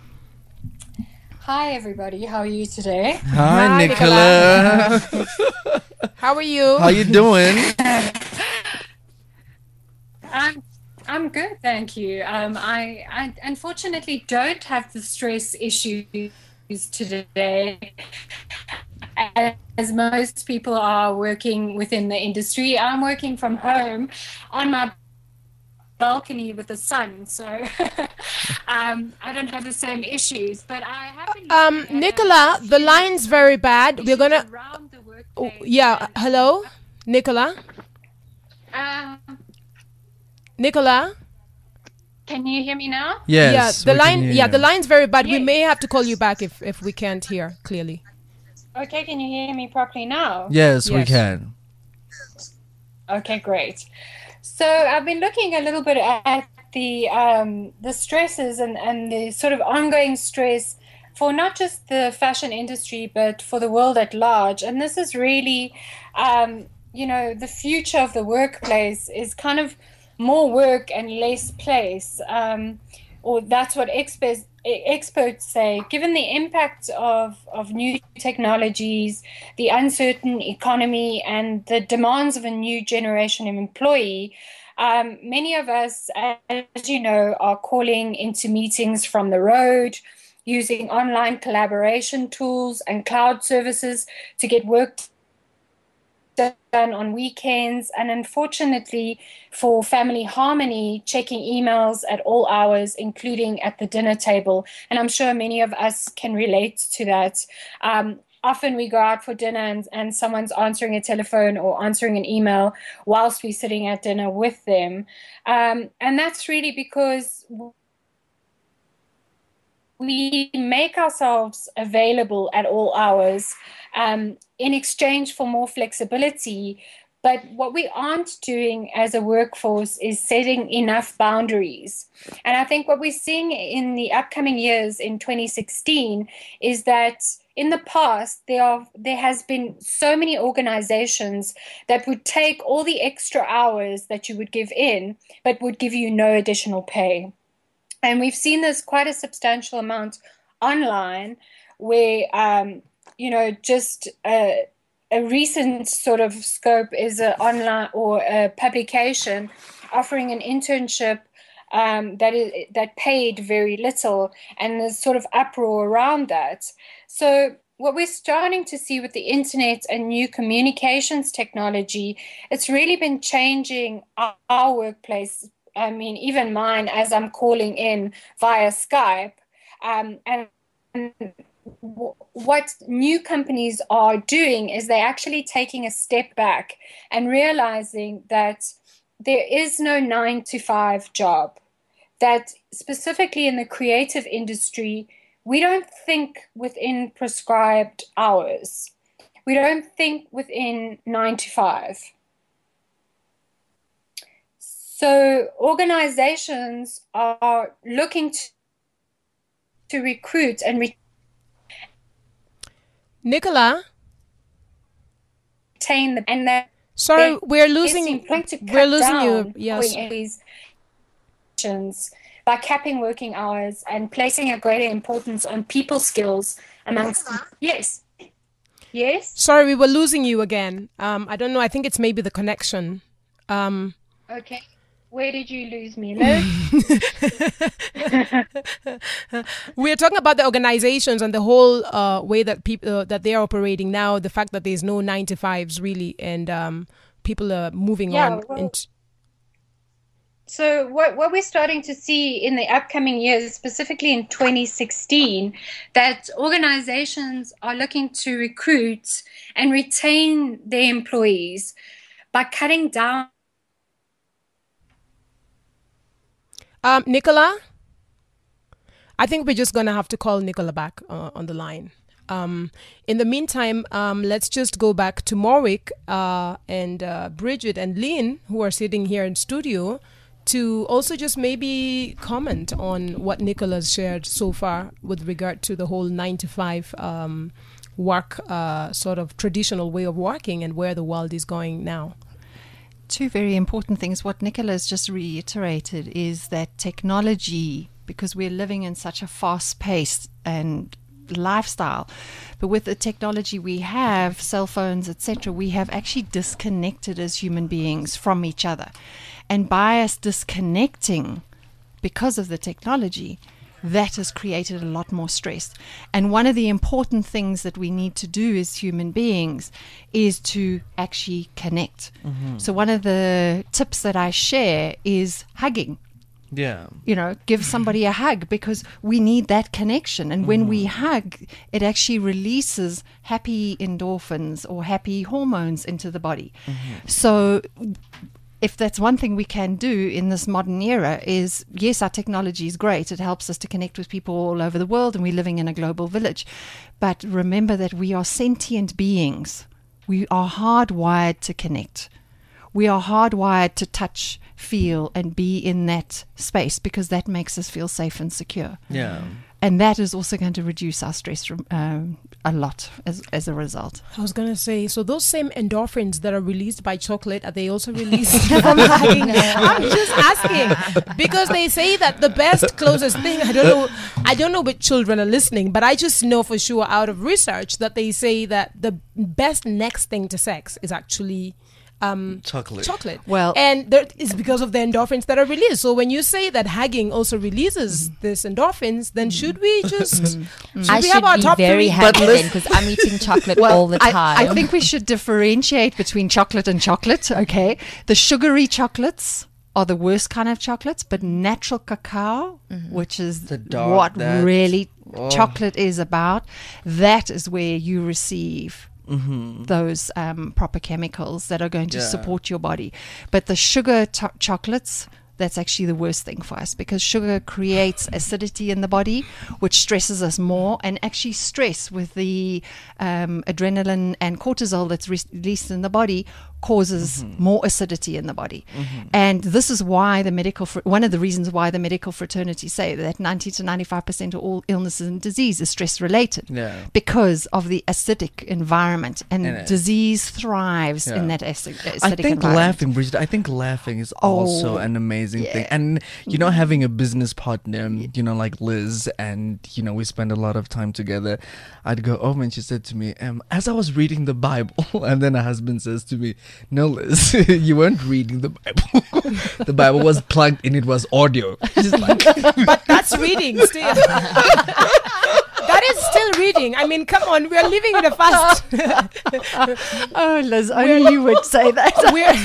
Hi, everybody. How are you today? Hi, Hi Nicola. How are you? How you doing? I'm I'm good, thank you. Um, I, I unfortunately don't have the stress issues today, as most people are working within the industry. I'm working from home on my balcony with the sun, so um, I don't have the same issues. But I have been Um, Nicola, the line's very bad. We're gonna. Oh, yeah. Hello, Nicola. Um, Nicola. can you hear me now? Yes. Yeah. The we can line. hear Yeah, you. the line's very bad. We Yes. may have to call you back if if we can't hear clearly. Okay, can you hear me properly now? Yes, we Yes. can. Okay, great. So I've been looking a little bit at the um, the stresses and, and the sort of ongoing stress for not just the fashion industry, but for the world at large. And this is really, um, you know, the future of the workplace is kind of more work and less place. Um, or that's what experts experts say. Given the impact of, of new technologies, the uncertain economy, and the demands of a new generation of employee, um, many of us, as you know, are calling into meetings from the road, using online collaboration tools and cloud services to get work done on weekends, and unfortunately for family harmony, checking emails at all hours, including at the dinner table. And I'm sure many of us can relate to that. Um, often we go out for dinner and, and someone's answering a telephone or answering an email whilst we're sitting at dinner with them. Um, and that's really because we make ourselves available at all hours um, in exchange for more flexibility. But what we aren't doing as a workforce is setting enough boundaries. And I think what we're seeing in the upcoming years in twenty sixteen is that in the past, there are there has been so many organizations that would take all the extra hours that you would give in, but would give you no additional pay. And we've seen this quite a substantial amount online where, um, you know, just a, a recent sort of scope is an online or a publication offering an internship um, that is that paid very little, and there's sort of uproar around that. So what we're starting to see with the internet and new communications technology, it's really been changing our, our workplace. I mean, even mine, as I'm calling in via Skype. Um, and w- what new companies are doing is they're actually taking a step back and realizing that there is no nine to five job. That specifically in the creative industry, we don't think within prescribed hours. We don't think within nine to five. So organizations are looking to, to recruit and re- Nicola? retain them. And that Sorry, we're losing. We're losing you. Yes. By capping working hours and placing a greater importance on people skills amongst. Yes. Yes. Sorry, we were losing you again. Um, I don't know. I think it's maybe the connection. Um, okay. Where did you lose me, Liz? We're talking about the organizations and the whole uh, way that people uh, that they're operating now. The fact that there's no nine to fives really, and um, people are moving yeah, on. Well, into- so what what we're starting to see in the upcoming years, specifically in twenty sixteen, that organizations are looking to recruit and retain their employees by cutting down. Um, Nicola, I think we're just going to have to call Nicola back uh, on the line. Um, in the meantime, um, let's just go back to Morwick uh, and uh, Bridget and Lynn, who are sitting here in studio, to also just maybe comment on what Nicola's shared so far with regard to the whole nine to five um, work uh, sort of traditional way of working and where the world is going now. Two very important things. What Nicola has just reiterated is that technology, because we're living in such a fast-paced and lifestyle, but with the technology we have, cell phones, et cetera, we have actually disconnected as human beings from each other. And by us disconnecting because of the technology, that has created a lot more stress. And one of the important things that we need to do as human beings is to actually connect. Mm-hmm. So one of the tips that I share is hugging. Yeah. You know, give somebody a hug, because we need that connection. And when we hug, it actually releases happy endorphins or happy hormones into the body. So if that's one thing we can do in this modern era, is yes, our technology is great. It helps us to connect with people all over the world, and we're living in a global village. But remember that we are sentient beings. We are hardwired to connect. We are hardwired to touch, feel, and be in that space, because that makes us feel safe and secure. Yeah. And that is also going to reduce our stress um, a lot as, as a result. I was going to say, so those same endorphins that are released by chocolate, are they also released from hugging? I'm just asking, because they say that the best closest thing, I don't know, I don't know which children are listening, but I just know for sure out of research that they say that the best next thing to sex is actually Um, chocolate. Chocolate. Well, and that is because of the endorphins that are released. So when you say that hugging also releases this endorphins, then should we just should I we should have our be top very three? happy then, because I'm eating chocolate all the time. I, I think we should differentiate between chocolate and chocolate, okay? The sugary chocolates are the worst kind of chocolates, but natural cacao, Mm-hmm. which is The dark, what that- really oh. chocolate is about, that is where you receive Mm-hmm. those um, proper chemicals that are going to Yeah. support your body. But the sugar to- chocolates, that's actually the worst thing for us, because sugar creates acidity in the body, which stresses us more. And actually stress with the um, adrenaline and cortisol that's re- released in the body causes Mm-hmm. more acidity in the body. And this is why the medical, fr- one of the reasons why the medical fraternity say that ninety to ninety-five percent of all illnesses and disease is stress related. Yeah. Because of the acidic environment, and And it- disease thrives Yeah. in that acid, acidic I think environment. laughing, Bridget, I think laughing is also Oh, an amazing thing. yeah. And, you know, having a business partner, you know, like Liz, and, you know, we spend a lot of time together. I'd go home and she said to me, um, as I was reading the Bible, and then her husband says to me, no, Liz, you weren't reading the Bible. The Bible was plugged in, it was audio. She's like, But that's reading still. That is still reading. I mean, come on, we're living in a fast. Oh, Liz, only you would say that. We're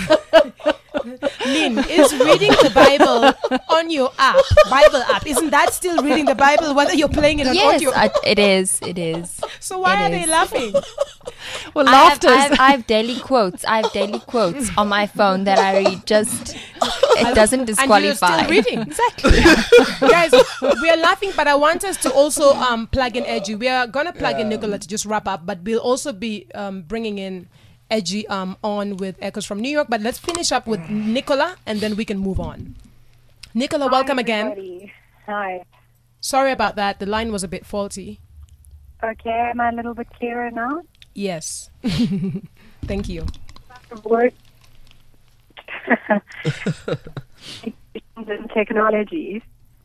Lynn, is reading the Bible on your app, Bible app, isn't that still reading the Bible, whether you're playing it on yes, audio? I, it is. It is. So why it are they is. laughing? Well, I have, laughter I, is have, I have daily quotes. I have daily quotes on my phone that I read. Just it doesn't And you're disqualify. still reading. Exactly. Guys, we are laughing, but I want us to also um, plug in Edgy. We are going to plug in Nicola to just wrap up, but we'll also be um, bringing in Edgy um, on with Echoes from New York. But let's finish up with Nicola, and then we can move on. Nicola, welcome again. Everybody. Hi. Sorry about that. The line was a bit faulty. Okay, am I a little bit clearer now? Yes. Thank you. Work and technologies.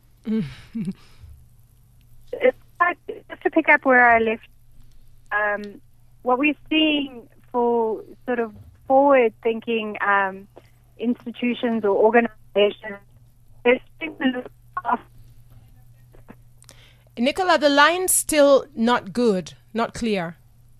It's like, just to pick up where I left, um, what we're seeing for sort of forward-thinking um, institutions or organizations, they're starting to look after Nicola, the line's still not good, not clear.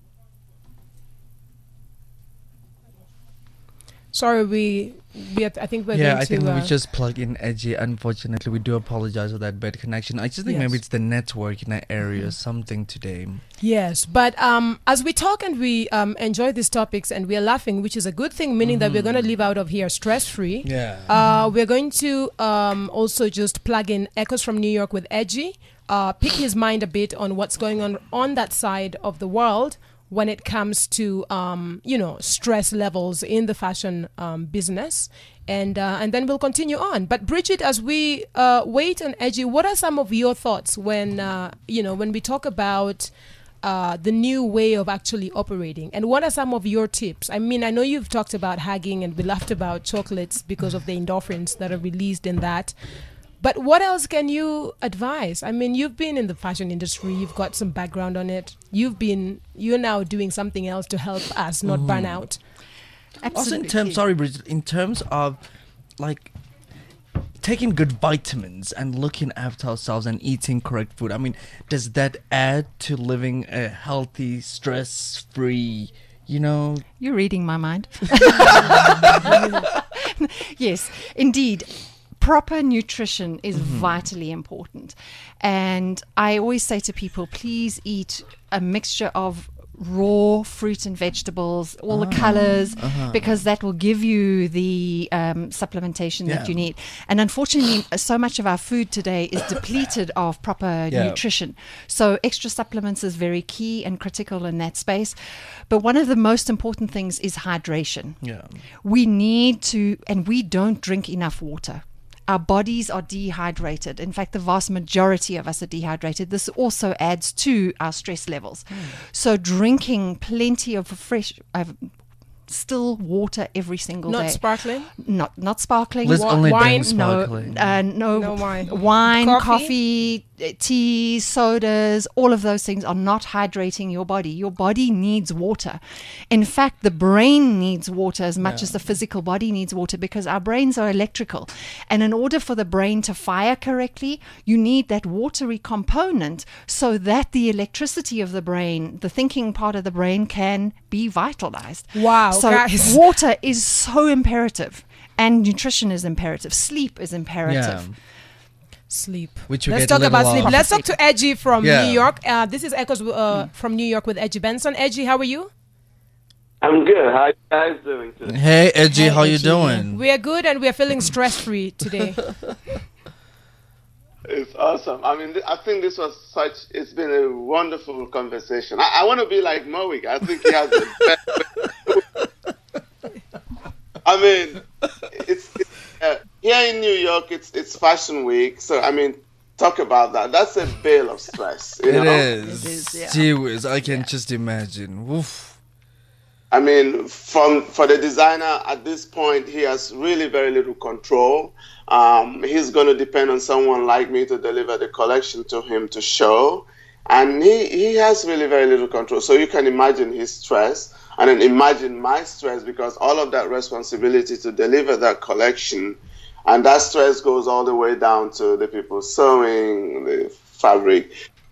Sorry, we, we have, I think we're yeah, going I to... think uh, we just plug in Edgy. Unfortunately, we do apologize for that bad connection. I just think Yes. maybe it's the network in that area, something today. Yes, but um, as we talk and we um, enjoy these topics and we are laughing, which is a good thing, meaning that we're going to live out of here stress-free. Yeah. Uh, we're going to um, also just plug in Echoes from New York with Edgy, uh, pick his mind a bit on what's going on on that side of the world when it comes to, um, you know, stress levels in the fashion um, business. And uh, and then we'll continue on. But Bridget, as we uh, wait on Edgy, what are some of your thoughts when, uh, you know, when we talk about uh, the new way of actually operating? And what are some of your tips? I mean, I know you've talked about hugging and we laughed about chocolates because of the endorphins that are released in that. But what else can you advise? I mean, you've been in the fashion industry. You've got some background on it. You've been, you're now doing something else to help us not burn out. Also, in terms, sorry, Bridget, in terms of like taking good vitamins and looking after ourselves and eating correct food, I mean, does that add to living a healthy, stress-free, you know? You're reading my mind. Yes, indeed. Proper nutrition is mm-hmm. vitally important. And I always say to people, please eat a mixture of raw fruit and vegetables, all oh, the colors, uh-huh. because that will give you the um, supplementation yeah. that you need. And unfortunately, so much of our food today is depleted of proper yeah. nutrition. So extra supplements is very key and critical in that space. But one of the most important things is hydration. Yeah. We need to, and we don't drink enough water. Our bodies are dehydrated. In fact, the vast majority of us are dehydrated. This also adds to our stress levels. Mm. So drinking plenty of fresh, uh, still water every single not day. Not sparkling? Not not sparkling. Let's Wa- only wine, drink sparkling. No, uh, no, no wine. Wine, coffee? coffee, tea, sodas, all of those things are not hydrating your body. Your body needs water. In fact, the brain needs water as much yeah. as the physical body needs water, because our brains are electrical. And in order for the brain to fire correctly, you need that watery component so that the electricity of the brain, the thinking part of the brain, can be vitalized. Wow, so guys. Water is so imperative, and nutrition is imperative. Sleep is imperative. Yeah. Sleep. Which we Let's get talk a about little sleep. off. Let's talk to Edgy from Yeah. New York. Uh, this is Echoes uh, mm. from New York with Edgy Benson. Edgy, how are you? I'm good. How are you guys doing today? Hey, Edgy, Hey, how Edgy. you doing? We are good, and we are feeling stress-free today. It's awesome. I mean, th- I think this was such, it's been a wonderful conversation. I, I want to be like Moik. I think he has the best. I mean, it's, it's uh, here in New York, it's it's Fashion Week. So, I mean, talk about that. That's a bale of stress. You It know? is. It is, yeah. Gee whiz, I can just imagine. Oof. I mean, from for the designer at this point, he has really very little control. Um, he's going to depend on someone like me to deliver the collection to him to show. And he, he has really very little control. So you can imagine his stress, and then imagine my stress, because all of that responsibility to deliver that collection, and that stress goes all the way down to the people sewing, the fabric.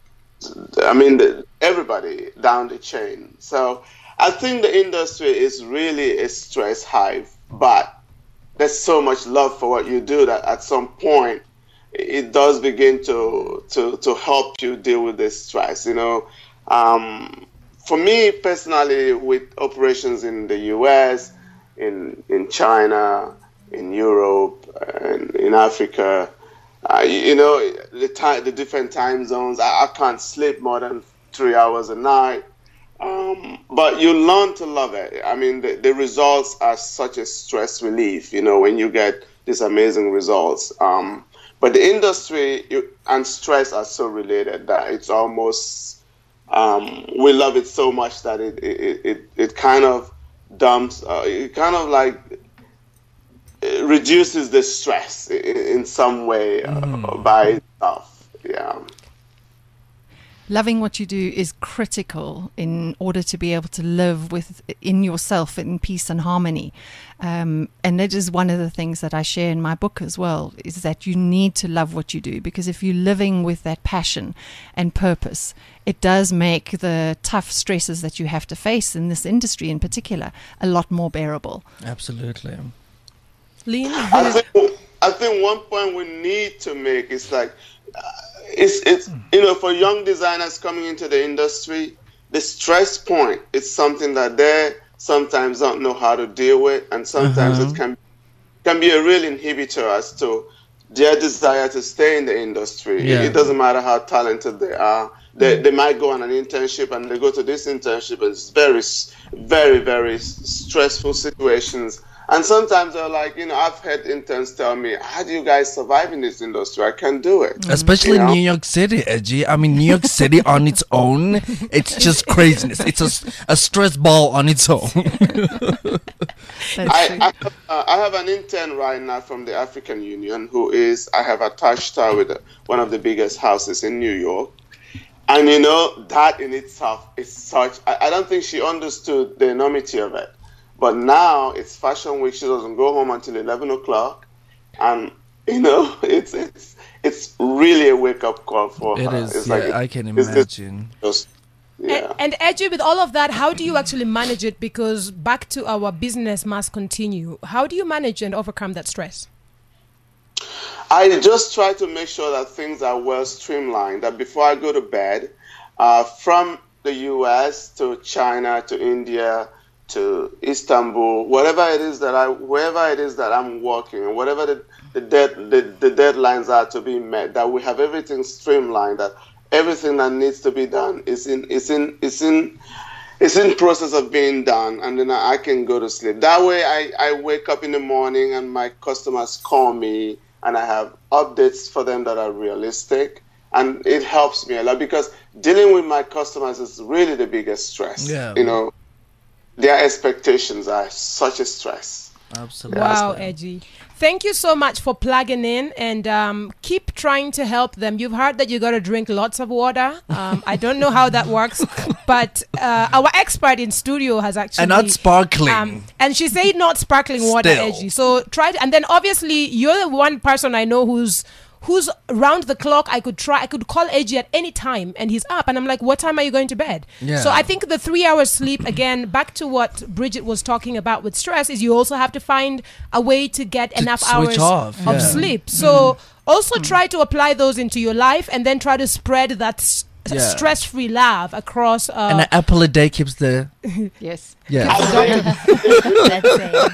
I mean, the, everybody down the chain. So I think the industry is really a stress hive, but there's so much love for what you do that at some point it does begin to to to help you deal with this stress. You know, um, for me personally, with operations in the U S, in in China, in Europe, and in Africa, uh, you, you know, the time, the different time zones, I, I can't sleep more than three hours a night. Um, but you learn to love it. I mean, the, the results are such a stress relief, you know, when you get these amazing results. Um, but the industry you, and stress are so related that it's almost, um, we love it so much that it it, it, it kind of dumps, uh, it kind of like it reduces the stress in, in some way uh, mm. by itself. Yeah. Loving what you do is critical in order to be able to live with in yourself in peace and harmony. Um, and it is one of the things that I share in my book as well, is that you need to love what you do, because if you're living with that passion and purpose, it does make the tough stresses that you have to face in this industry in particular a lot more bearable. Absolutely. Lean? I think, I think one point we need to make is like, uh, It's, it's you know, for young designers coming into the industry, the stress point is something that they sometimes don't know how to deal with, and sometimes uh-huh. it can can be a real inhibitor as to their desire to stay in the industry. Yeah. It doesn't matter how talented they are. They they might go on an internship, and they go to this internship, and it's very, very, very stressful situations. And sometimes they're like, you know, I've had interns tell me, how do you guys survive in this industry? I can't do it. Especially you know? New York City, Edgy. I mean, New York City on its own, it's just craziness. It's a, a stress ball on its own. I, I, have, uh, I have an intern right now from the African Union who is, I have attached her with one of the biggest houses in New York. And, you know, that in itself is such, I, I don't think she understood the enormity of it. But now it's Fashion Week. She doesn't go home until eleven o'clock. and you know, it's it's it's really a wake up call for It her. is, It's yeah, like I can it's just- imagine. just- yeah. And, and Edgy, with all of that, how do you actually manage it? Because back to our business must continue. How do you manage and overcome that stress? I just try to make sure that things are well streamlined. That before I go to bed, uh, from the U S to China to India to Istanbul, whatever it is that I, wherever it is that I'm working, whatever the the, dead, the the deadlines are to be met, that we have everything streamlined. That everything that needs to be done is in is in is in it's in process of being done, and then I, I can go to sleep. That way, I, I wake up in the morning and my customers call me, and I have updates for them that are realistic, and it helps me a lot because dealing with my customers is really the biggest stress. Yeah. You know, their expectations are such a stress. Absolutely. Wow, Edgy. Thank you so much for plugging in, and um, keep trying to help them. You've heard that you got to drink lots of water. Um, I don't know how that works, but uh, our expert in studio has actually... And not sparkling. Um, and she said not sparkling water, Still. Edgy. So try to, and then obviously you're the one person I know who's who's round the clock. I could try, I could call Edgy at any time and he's up. And I'm like, what time are you going to bed? Yeah. So I think the three hours sleep, again, back to what Bridget was talking about with stress, is you also have to find a way to get To enough switch hours off, of yeah. sleep. So also try to apply those into your life and then try to spread that s- Yeah. stress-free love across. Uh, And an apple a day keeps the... Yes. Yeah. That's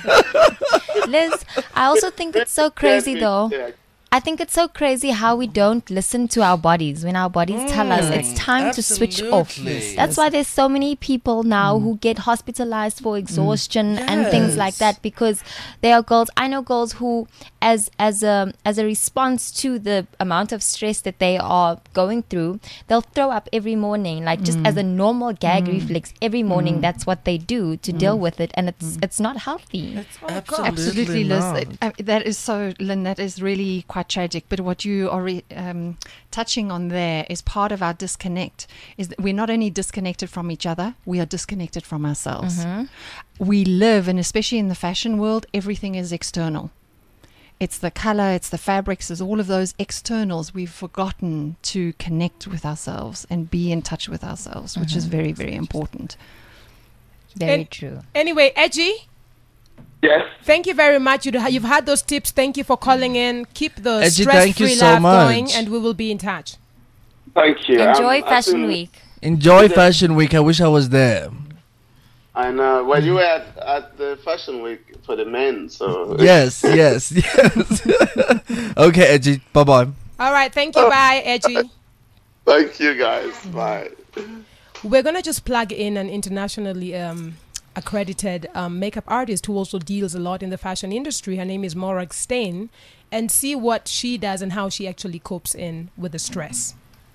it. Liz, I also think it's so crazy though. Yeah. I think it's so crazy how we don't listen to our bodies when our bodies tell us it's time to switch off. Absolutely. That's why there's so many people now who get hospitalized for exhaustion and things like Yes. that, because there are girls, I know girls who, as as a as a response to the amount of stress that they are going through, they'll throw up every morning, like just as a normal gag reflex. Every morning, that's what they do to deal with it, and it's it's not healthy. Absolutely, Absolutely, Liz. not. It- uh, that is so, Lynn, that is really quite tragic. But what you are re- um, touching on there is part of our disconnect. Is that we're not only disconnected from each other, we are disconnected from ourselves. We live, and especially in the fashion world, everything is external. It's the color, it's the fabrics, it's all of those externals. We've forgotten to connect with ourselves and be in touch with ourselves, which is very, very important. Very And- true. Anyway, Edgy, Yes. thank you very much. You'd ha- You've had those tips. Thank you for calling in. Keep the Edgy, thank you stress-free so love much. going, and we will be in touch. Thank you. Enjoy Um, I Fashion think- Week. Enjoy Fashion Week. I wish I was there. I know. Well, you were at, at the Fashion Week for the men, so Yes, yes, yes. Okay, Edgy. Bye-bye. All right. Thank you. Bye, Edgy. thank you guys. Bye. We're going to just plug in an internationally um, accredited um, makeup artist who also deals a lot in the fashion industry. Her name is Morag Stein, and see what she does and how she actually copes in with the stress.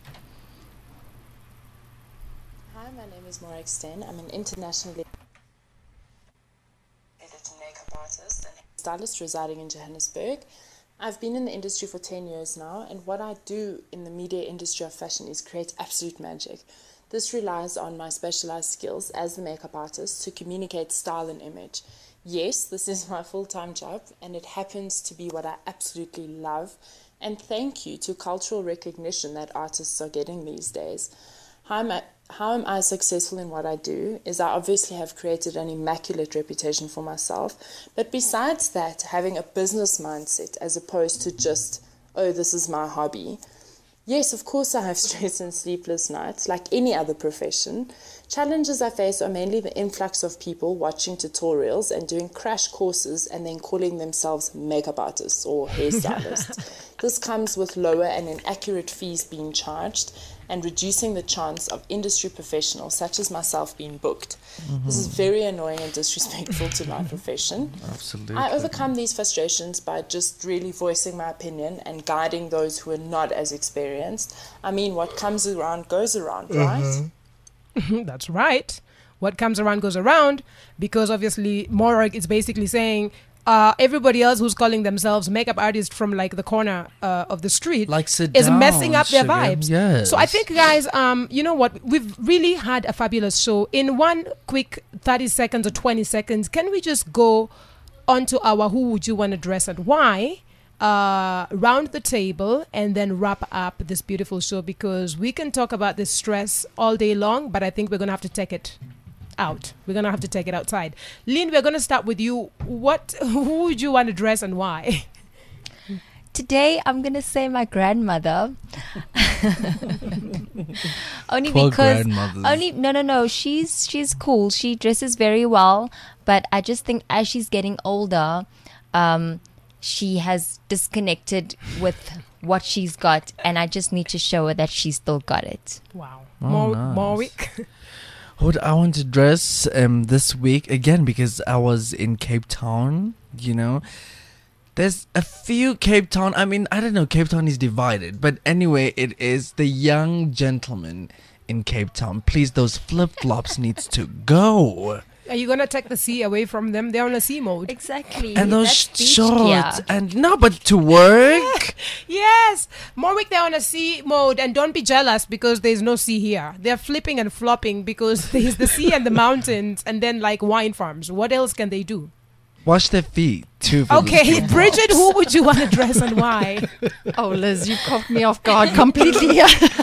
Hi, my name is Morag Stein. I'm an internationally accredited makeup artist and stylist residing in Johannesburg. I've been in the industry for ten years now, and what I do in the media industry of fashion is create absolute magic. This relies on my specialized skills as the makeup artist to communicate style and image. Yes, this is my full-time job, and it happens to be what I absolutely love. And thank you to cultural recognition that artists are getting these days. How am I, how am I successful in what I do is I obviously have created an immaculate reputation for myself. But besides that, having a business mindset as opposed to just, oh, this is my hobby. Yes, of course I have stress and sleepless nights, like any other profession. Challenges I face are mainly the influx of people watching tutorials and doing crash courses and then calling themselves makeup artists or hairstylists. This comes with lower and inaccurate fees being charged and reducing the chance of industry professionals such as myself being booked. Mm-hmm. This is very annoying and disrespectful to my profession. Absolutely. I overcome these frustrations by just really voicing my opinion and guiding those who are not as experienced. I mean, what comes around goes around, right? That's right. What comes around goes around, because obviously Morag is basically saying uh, everybody else who's calling themselves makeup artists from like the corner uh, of the street Like, sit is down, messing up their sugar. vibes. Yes. So I think, guys, um, you know what? We've really had a fabulous show. In one quick thirty seconds or twenty seconds, can we just go onto our who would you want to dress and why? uh, round the table and then wrap up this beautiful show, because we can talk about this stress all day long, but I think we're going to have to take it out. We're going to have to take it outside. Lynn, we're going to start with you. What, who would you want to dress and why? Today, I'm going to say my grandmother. Only Poor because grandmothers. only no no no she's she's cool. She dresses very well, but I just think as she's getting older, um, she has disconnected with what she's got, and I just need to show her that she's still got it. Wow. Oh, More, nice. more week. What I want to dress um this week again, because I was in Cape Town, you know. There's a few Cape Town, I mean, I don't know, Cape Town is divided, but anyway, it is the young gentleman in Cape Town. Please, those flip-flops needs to go. Are you going to take the sea away from them? They're on a sea mode. Exactly. And those That's beach shorts, gear. and no, but to work. Yes. Morwick, they're on a sea mode, and don't be jealous because there's no sea here. They're flipping and flopping because there's the sea and the mountains and then like wine farms. What else can they do? Wash their feet too. for Okay, those flip-flops. Bridget, who would you want to dress and why? Oh, Liz, you caught me off guard completely.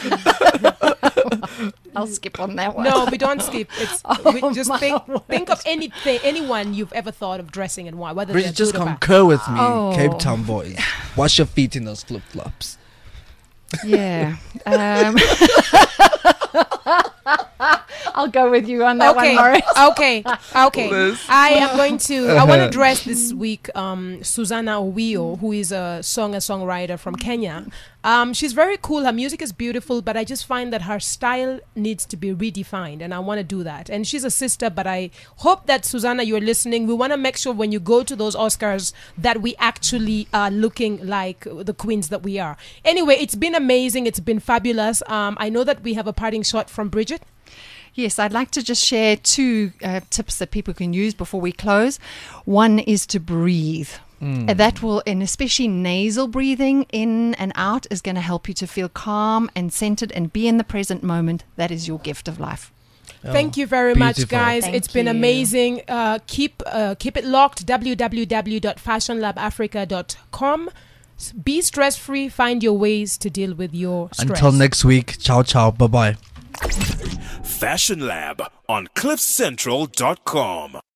I'll skip on that one. No, we don't skip. It's Oh, we just my think word. think of anything, anyone you've ever thought of dressing and why. Whether Bridget, they're just good or bad. concur with me, Oh. Cape Town boys. Wash your feet in those flip-flops. Yeah. Um, I'll go with you on that Okay, one, Morris. okay, okay. Liz. I am going to. I want to dress this week um, Susanna Owio, who is a song and songwriter from Kenya. Um, she's very cool. Her music is beautiful, but I just find that her style needs to be redefined, and I want to do that. And she's a sister, but I hope that Susanna, you're listening. We want to make sure when you go to those Oscars that we actually are looking like the queens that we are. Anyway, it's been amazing. It's been fabulous. Um, I know that we have a parting shot from Bridget. Yes, I'd like to just share two uh, tips that people can use before we close. One is to breathe. And that will, and especially nasal breathing in and out, is going to help you to feel calm and centered and be in the present moment. That is your gift of life. Thank you very much, beautiful. guys. Thank It's been you. amazing. Uh, keep uh, keep it locked. w w w dot fashion lab africa dot com. S- Be stress free. Find your ways to deal with your stress. Until next week, ciao ciao, bye bye. Fashion Lab on cliff central dot com.